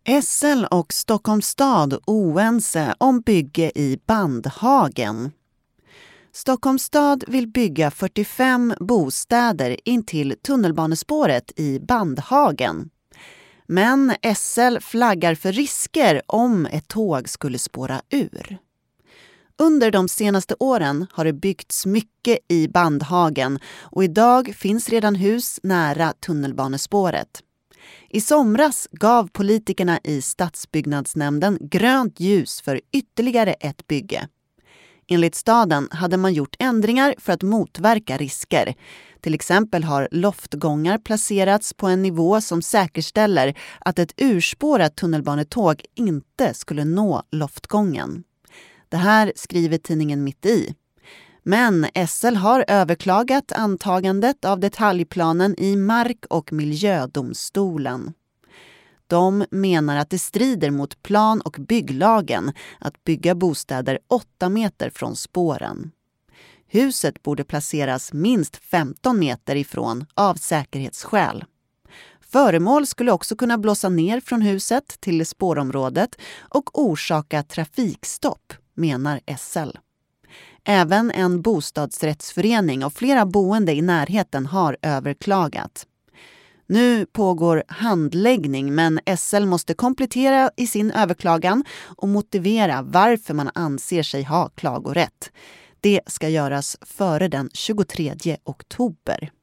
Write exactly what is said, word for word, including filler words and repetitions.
S L och Stockholms stad oense om bygge i Bandhagen. Stockholms stad vill bygga fyrtiofem bostäder intill tunnelbanespåret i Bandhagen. Men S L flaggar för risker om ett tåg skulle spåra ur. Under de senaste åren har det byggts mycket i Bandhagen och idag finns redan hus nära tunnelbanespåret. I somras gav politikerna i stadsbyggnadsnämnden grönt ljus för ytterligare ett bygge. Enligt staden hade man gjort ändringar för att motverka risker. Till exempel har loftgångar placerats på en nivå som säkerställer att ett urspårat tunnelbanetåg inte skulle nå loftgången. Det här skriver tidningen Mitt i. Men S L har överklagat antagandet av detaljplanen i Mark- och miljödomstolen. De menar att det strider mot plan- och bygglagen att bygga bostäder åtta meter från spåren. Huset borde placeras minst femton meter ifrån av säkerhetsskäl. Föremål skulle också kunna blåsa ner från huset till spårområdet och orsaka trafikstopp, menar S L. Även en bostadsrättsförening och flera boende i närheten har överklagat. Nu pågår handläggning, men S L måste komplettera i sin överklagan och motivera varför man anser sig ha klagorätt. Det ska göras före den tjugotredje oktober.